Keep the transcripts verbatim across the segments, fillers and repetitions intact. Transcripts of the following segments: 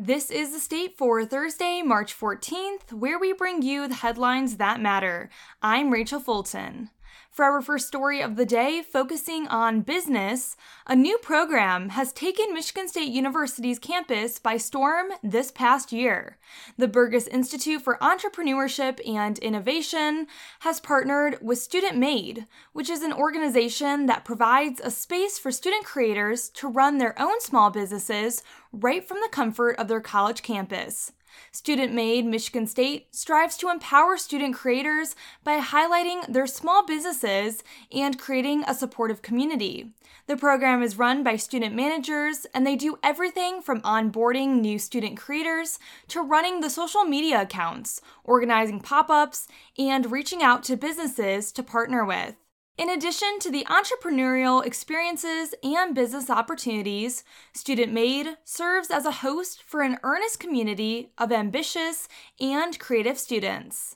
This is The State for Thursday, March fourteenth, where we bring you the headlines that matter. I'm Rachel Fulton. For our first story of the day, focusing on business, a new program has taken Michigan State University's campus by storm this past year. The Burgess Institute for Entrepreneurship and Innovation has partnered with Student Made, which is an organization that provides a space for student creators to run their own small businesses right from the comfort of their college campus. Student Made Michigan State strives to empower student creators by highlighting their small businesses and creating a supportive community. The program is run by student managers, and they do everything from onboarding new student creators to running the social media accounts, organizing pop-ups, and reaching out to businesses to partner with. In addition to the entrepreneurial experiences and business opportunities, Student Made serves as a host for an earnest community of ambitious and creative students.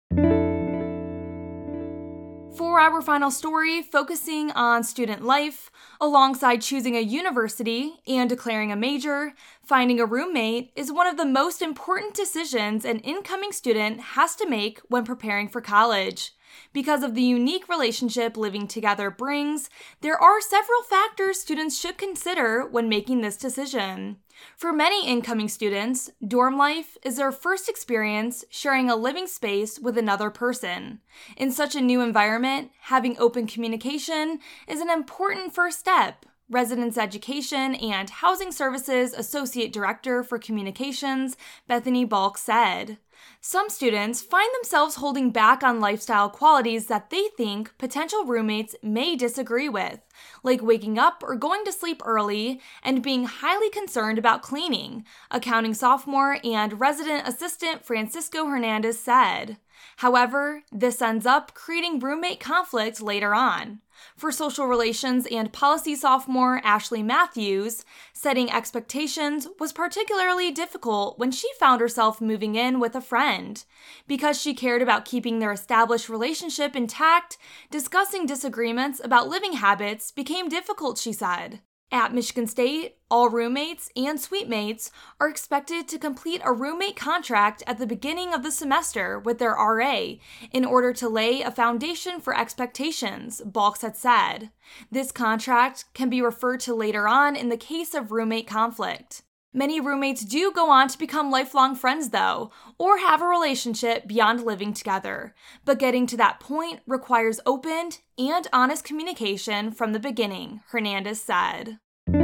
For our final story, focusing on student life, alongside choosing a university and declaring a major, finding a roommate is one of the most important decisions an incoming student has to make when preparing for college. Because of the unique relationship living together brings, there are several factors students should consider when making this decision. For many incoming students, dorm life is their first experience sharing a living space with another person. In such a new environment, having open communication is an important first step. Residence Education and Housing Services Associate Director for Communications, Bethany Balk, said, "Some students find themselves holding back on lifestyle qualities that they think potential roommates may disagree with, like waking up or going to sleep early and being highly concerned about cleaning," accounting sophomore and resident assistant Francisco Hernandez said. However, this ends up creating roommate conflict later on. For social relations and policy sophomore Ashley Matthews, setting expectations was particularly difficult when she found herself moving in with a friend. Because she cared about keeping their established relationship intact, discussing disagreements about living habits became difficult, she said. At Michigan State, all roommates and suite mates are expected to complete a roommate contract at the beginning of the semester with their R A in order to lay a foundation for expectations, Balks had said. This contract can be referred to later on in the case of roommate conflict. Many roommates do go on to become lifelong friends, though, or have a relationship beyond living together. But getting to that point requires open and honest communication from the beginning, Hernandez said.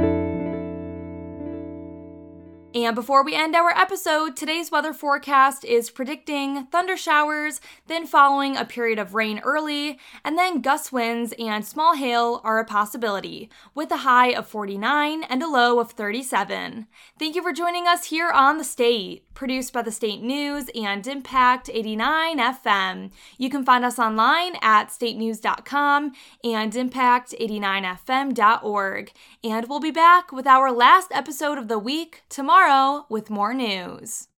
And before we end our episode, today's weather forecast is predicting thunder showers, then following a period of rain early, and then gust winds and small hail are a possibility, with a high of forty-nine and a low of thirty-seven. Thank you for joining us here on The State, produced by the State News and Impact eighty-nine F M. You can find us online at state news dot com and impact eighty-nine f m dot org. And we'll be back with our last episode of the week tomorrow with more news.